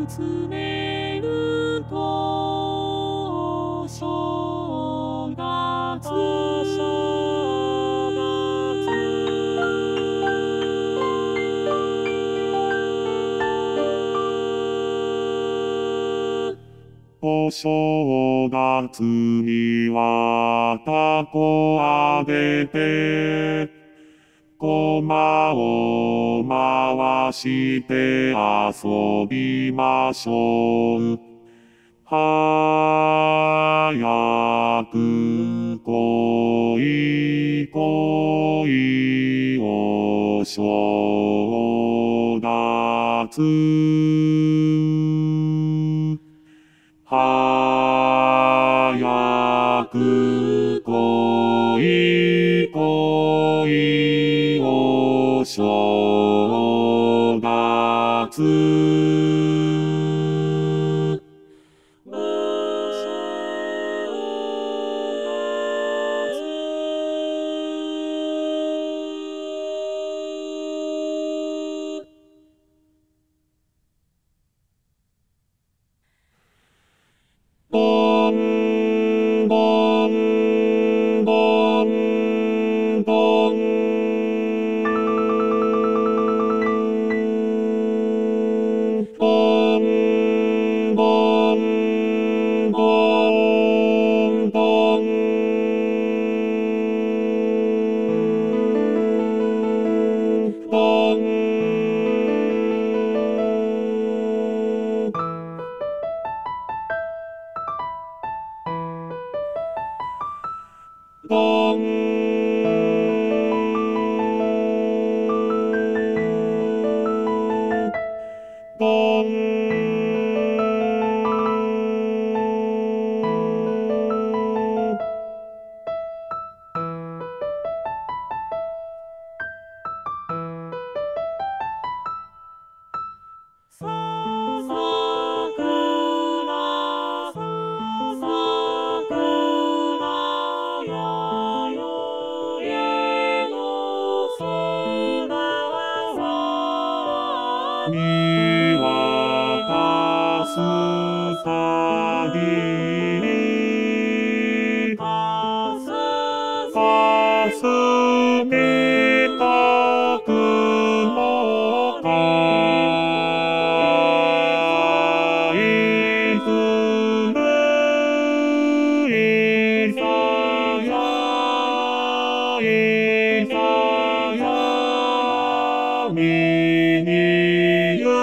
集めると正月お正月には凧あげて駒を回して遊びましょう。早く来い来いお正月。早く来い来いお正月。ボンボンボンボンボンボンボンボンボンボンボンさくらさくらやよえの空は見渡すたびにかすみたくもかいずるいさやいさや見にゆ